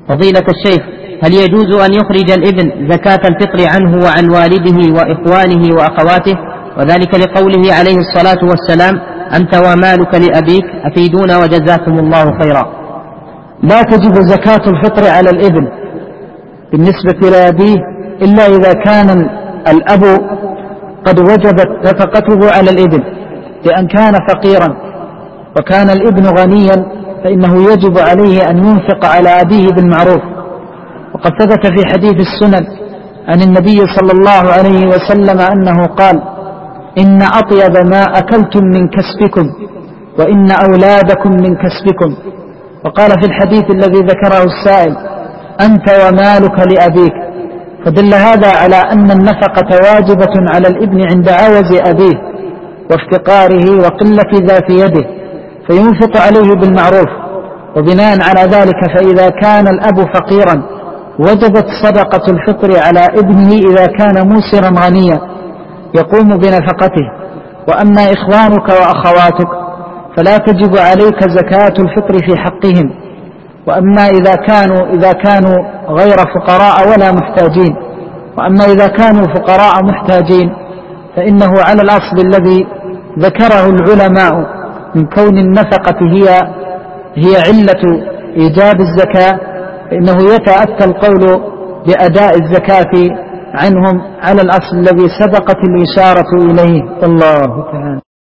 فضيلة الشيخ، هل يجوز أن يخرج الابن زكاة الفطر عنه وعن والده وإخوانه وأخواته، وذلك لقوله عليه الصلاة والسلام: أنت ومالك لأبيك؟ أفيدونا وجزاكم الله خيرا. لا تجب زكاة الفطر على الابن بالنسبة لأبيه إلا إذا كان الأب قد وجبت نفقته على الابن، لأن كان فقيرا وكان الابن غنيا فإنه يجب عليه أن ينفق على أبيه بالمعروف. وقد ثبت في حديث السنن عن النبي صلى الله عليه وسلم أنه قال: إن أطيب ما أكلتم من كسبكم وإن أولادكم من كسبكم. وقال في الحديث الذي ذكره السائل: أنت ومالك لأبيك. فدل هذا على أن النفقة واجبة على الابن عند عوز أبيه وافتقاره وقلة ذات يده، فينفق عليه بالمعروف. وبناء على ذلك فإذا كان الأب فقيرا وجبت صدقة الفطر على ابنه إذا كان موسرا غنيا يقوم بنفقته. وأما إخوانك وأخواتك فلا تجب عليك زكاة الفطر في حقهم. وأما إذا كانوا غير فقراء ولا محتاجين. وأما إذا كانوا فقراء محتاجين فإنه على الأصل الذي ذكره العلماء من كون النفقة هي علة إيجاب الزكاة، فإنه يتأتى القول بأداء الزكاة عنهم على الأصل الذي سبقت الإشارة إليه. الله تعالى